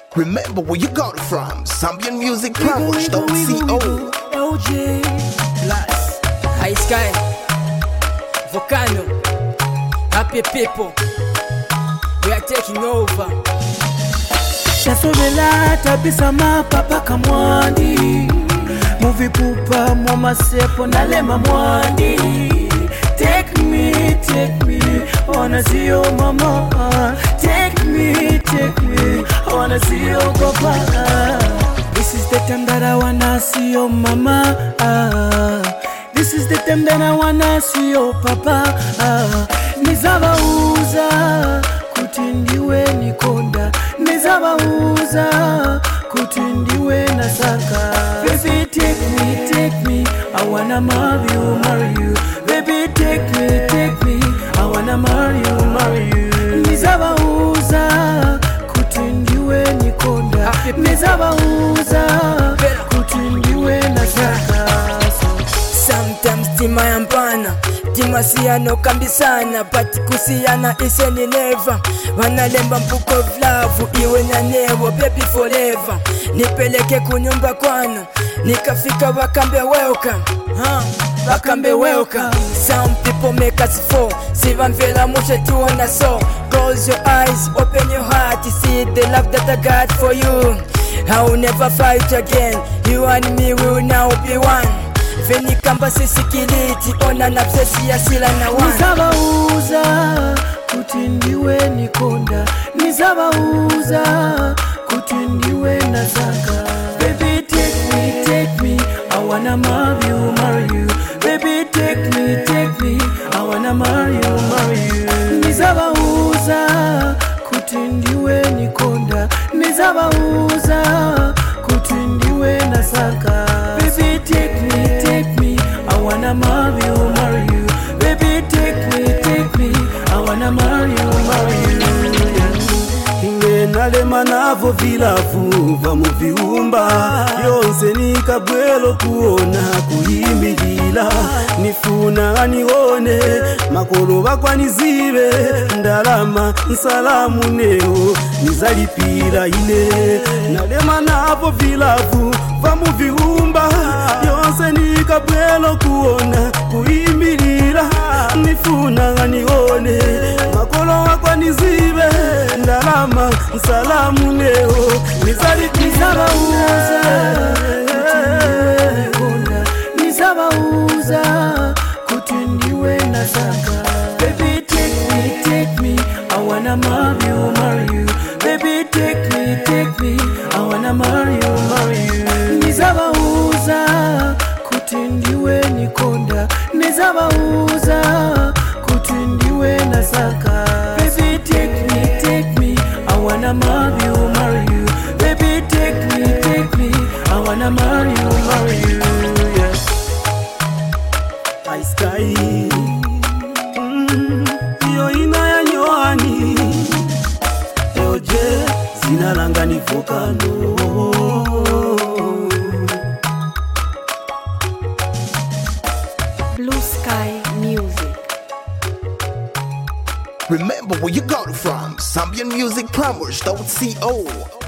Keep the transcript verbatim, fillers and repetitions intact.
Remember where you got it from. Zambian Music Powers dot co. L J Plus High Sky Volcano Happy people, we are taking over. Shasovela tabisa mapapa kamwandi Movie pupa mama sepo nalema mwandi. Take me, take me, I wanna see your mama. Take me, take me, I wanna see your papa. This is the time that I wanna see your mama. This is the time that I wanna see your papa. Nizabauza kutindiwe nikonda, nizabauza kutindiwe nasaka. Baby take me, take me, I wanna marry you, marry you. Baby take me, take me, I wanna marry you, marry you. Nizabauza kutindiwe nikonda, nizabauza kutindiwe nasaka. Sometimes tima yampana, tima siyano kambisana, but kusiyana iseni never. Wanalemba mpuko of love, iwe na nevo, baby forever. Nipeleke kunyumba kwano, nikafika wakambe welcome, huh? Wakambe welcome. Some people make us fall, sivamvela mushe tuona so. Close your eyes, open your heart, to see the love that I got for you. I will never fight again, you and me will now be one. Veni kamba sisikiliti, ona na psesi ya sila na wana. Nizabauza kutindiwe nikonda, nizabauza kutindiwe nasaka. Baby take me, take me, I wanna marry you, marry you. Baby take me, take me, I wanna marry you, marry you. Nizabauza kutindiwe nikonda, nizabauza kutindiwe nasaka. Baby take me, take me, I wanna marry you, marry you. Baby take me, take me, I wanna marry you, marry you. Inge nalema navo vilafu va muviumba, yonse nikabwelo kuona kuhimilila. Nifuna nione makolo bakwanizibe, ndalama nsalamu neo nizalipira ine. Nalema navo vilafu va muviumba, yonse nikabwelo kuona kuhimilila. Nifuna nione makolo bakwanizibe, ndalama nsalamu leo nizalipira. Nizabauza kutindiwe nasaka. Baby take me, take me, I wanna marry you, marry you. Baby take me, take me, I wanna marry you, marry you. Nizabauza kutindiwe nikonda, nizabauza kutindiwe nasaka. Baby take me, take me, I wanna marry you, marry you. Baby take me, take me, I wanna marry you, marry you. Yes. High Sky, mm, iyo ina ya nyoani. L J zina langa ni Volcano. Blue Sky Music. Remember where you got it from. Zambian Music Powers dot co.